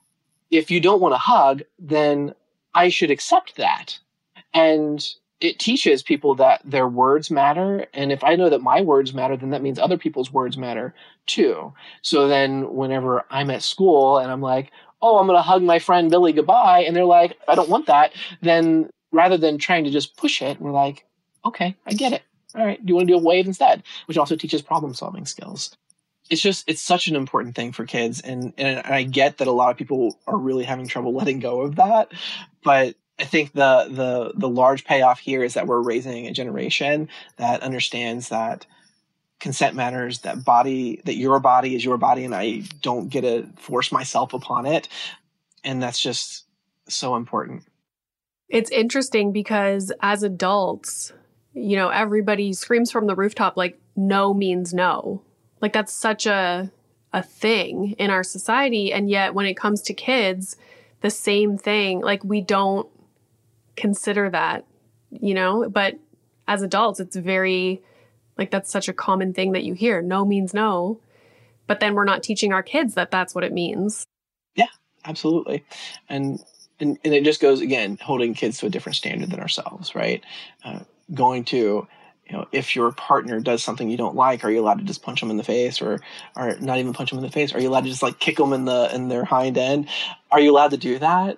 if you don't want to hug, then I should accept that. And it teaches people that their words matter. And if I know that my words matter, then that means other people's words matter too. So then whenever I'm at school and I'm like, oh, I'm going to hug my friend Billy goodbye, and they're like, I don't want that, then rather than trying to just push it, we're like, okay, I get it. All right, do you want to do a wave instead? Which also teaches problem-solving skills. It's just, it's such an important thing for kids. And, and I get that a lot of people are really having trouble letting go of that. But I think the, the, the large payoff here is that we're raising a generation that understands that consent matters, that body, that your body is your body, and I don't get to force myself upon it. And that's just so important. It's interesting because as adults, you know, everybody screams from the rooftop, like, no means no. Like, that's such a a thing in our society. And yet when it comes to kids, the same thing, like, we don't consider that, you know, but as adults, it's very, like, that's such a common thing that you hear. No means no. But then we're not teaching our kids that that's what it means. Yeah, absolutely. And and, and it just goes, again, holding kids to a different standard than ourselves, right? Uh, going to, you know, if your partner does something you don't like, are you allowed to just punch them in the face, or or not even punch them in the face? Are you allowed to just like kick them in the in their hind end? Are you allowed to do that?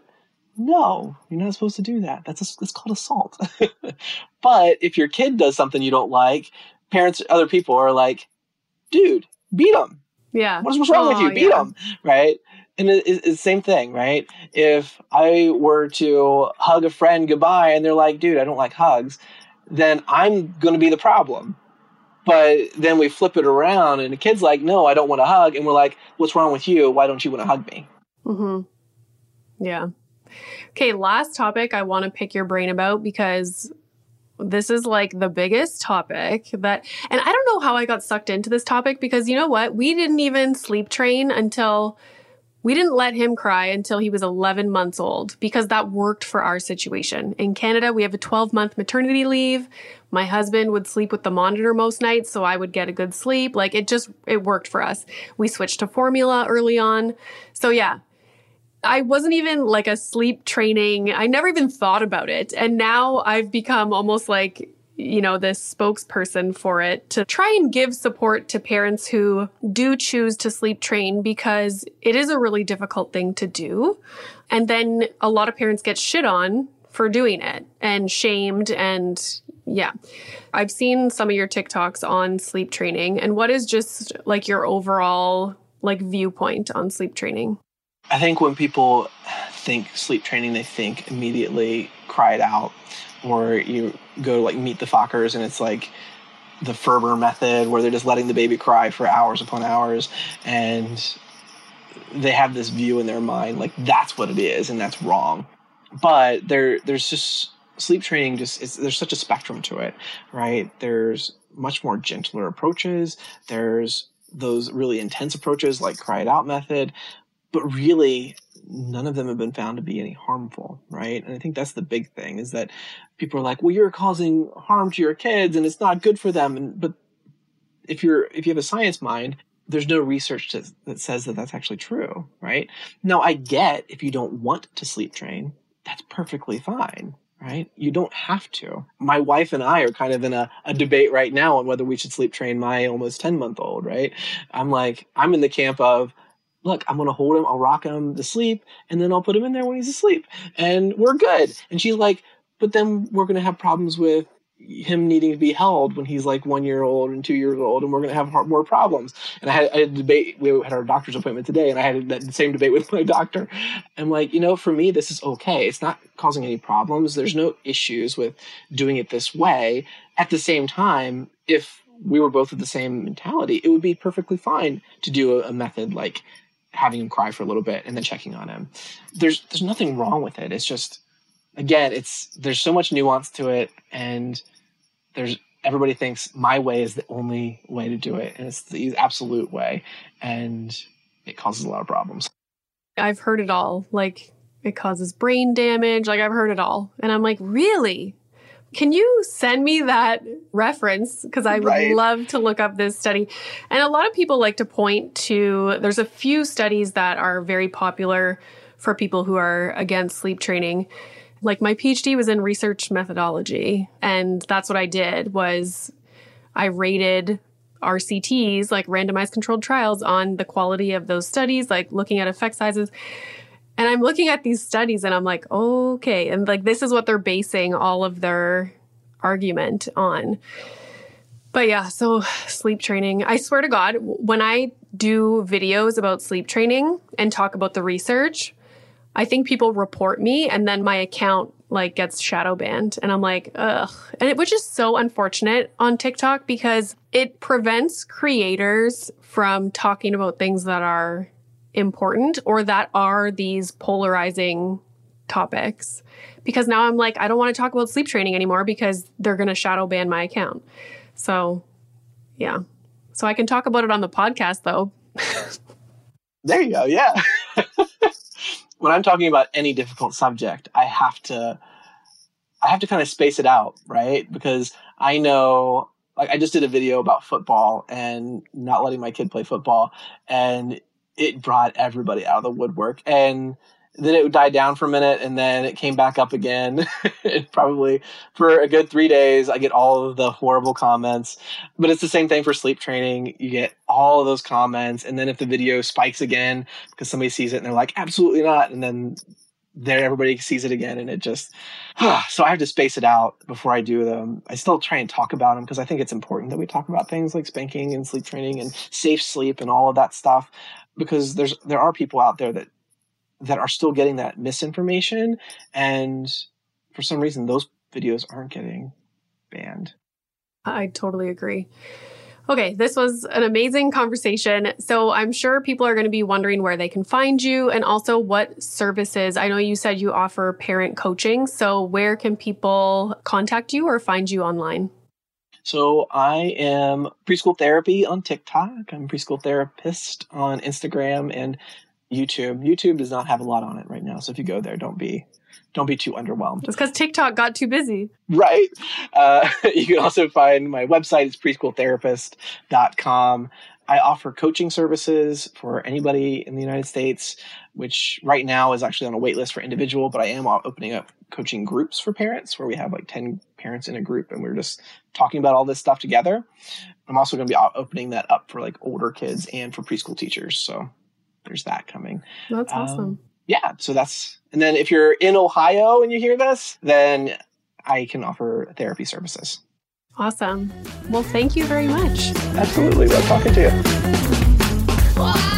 No, you're not supposed to do that. That's a, it's called assault. But if your kid does something you don't like, parents, other people are like, dude, beat them. Yeah. What's, what's wrong oh, with you? Beat yeah. them. Right. And it, it's the same thing, right? If I were to hug a friend goodbye and they're like, dude, I don't like hugs, then I'm going to be the problem. But then we flip it around and the kid's like, no, I don't want a hug. And we're like, what's wrong with you? Why don't you want to hug me? Mm-hmm. Yeah. Okay, last topic I want to pick your brain about because this is like the biggest topic that, and I don't know how I got sucked into this topic because you know what? We didn't even sleep train until, we didn't let him cry until he was eleven months old because that worked for our situation. In Canada, we have a twelve month maternity leave. My husband would sleep with the monitor most nights, so I would get a good sleep. Like it just, it worked for us. We switched to formula early on. So yeah, I wasn't even like a sleep training. I never even thought about it. And now I've become almost like, you know, this spokesperson for it to try and give support to parents who do choose to sleep train because it is a really difficult thing to do. And then a lot of parents get shit on for doing it and shamed. And yeah, I've seen some of your TikToks on sleep training. And what is just like your overall like viewpoint on sleep training? I think when people think sleep training, they think immediately cry it out, or you go to like Meet the Fockers and it's like the Ferber method where they're just letting the baby cry for hours upon hours. And they have this view in their mind, like that's what it is and that's wrong. But there, there's just sleep training, just it's, there's such a spectrum to it, right? There's much more gentler approaches. There's those really intense approaches like cry it out method. But really, none of them have been found to be any harmful, right? And I think that's the big thing is that people are like, well, you're causing harm to your kids and it's not good for them. And, but if you're, if you have a science mind, there's no research to, that says that that's actually true, right? Now, I get if you don't want to sleep train, that's perfectly fine, right? You don't have to. My wife and I are kind of in a, a debate right now on whether we should sleep train my almost ten month old, right? I'm like, I'm in the camp of, look, I'm going to hold him, I'll rock him to sleep, and then I'll put him in there when he's asleep. And we're good. And she's like, but then we're going to have problems with him needing to be held when he's like one year old and two years old, and we're going to have more problems. And I had, I had a debate, we had our doctor's appointment today, and I had that same debate with my doctor. I'm like, you know, for me, this is okay. It's not causing any problems. There's no issues with doing it this way. At the same time, if we were both of the same mentality, it would be perfectly fine to do a, a method like having him cry for a little bit and then checking on him. There's there's nothing wrong with it. It's just, again, it's there's so much nuance to it, and there's everybody thinks my way is the only way to do it, and it's the absolute way, and it causes a lot of problems. I've heard it all. Like it causes brain damage. Like I've heard it all, and I'm like, really? Can you send me that reference? Because I would right. love to look up this study. And a lot of people like to point to, there's a few studies that are very popular for people who are against sleep training. Like my PhD was in research methodology. And that's what I did was I rated R C Ts, like randomized controlled trials, on the quality of those studies, like looking at effect sizes. And I'm looking at these studies and I'm like, okay. And like, this is what they're basing all of their argument on. But yeah, so sleep training, I swear to God, when I do videos about sleep training and talk about the research, I think people report me and then my account like gets shadow banned. And I'm like, ugh. And it, which is so unfortunate on TikTok because it prevents creators from talking about things that are important or that are these polarizing topics. Because now I'm like, I don't want to talk about sleep training anymore because they're going to shadow ban my account. So yeah. So I can talk about it on the podcast though. There you go. Yeah. When I'm talking about any difficult subject, I have to, I have to kind of space it out, right? Because I know, like I just did a video about football and not letting my kid play football, and it brought everybody out of the woodwork. And then it died down for a minute, and then it came back up again. And probably for a good three days, I get all of the horrible comments. But it's the same thing for sleep training. You get all of those comments, and then if the video spikes again because somebody sees it and they're like, absolutely not, and then there everybody sees it again, and it just so I have to space it out before I do them. I still try and talk about them because I think it's important that we talk about things like spanking and sleep training and safe sleep and all of that stuff, because there's there are people out there that that are still getting that misinformation, and for some reason those videos aren't getting banned. I totally agree. Okay, this was an amazing conversation. So I'm sure people are going to be wondering where they can find you and also what services. I know you said you offer parent coaching. So where can people contact you or find you online? So I am preschool therapy on TikTok. I'm preschool therapist on Instagram and YouTube. YouTube does not have a lot on it right now. So if you go there, don't be don't be too underwhelmed. It's because TikTok got too busy. Right. Uh, you can also find my website is preschool therapist dot com. I offer coaching services for anybody in the United States, which right now is actually on a wait list for individual, but I am opening up coaching groups for parents where we have like ten parents in a group and we're just talking about all this stuff together. I'm also going to be opening that up for like older kids and for preschool teachers. So there's that coming. That's awesome. Um, yeah. So that's, and then if you're in Ohio and you hear this, then I can offer therapy services. Awesome. Well, thank you very much. Absolutely. Love talking to you.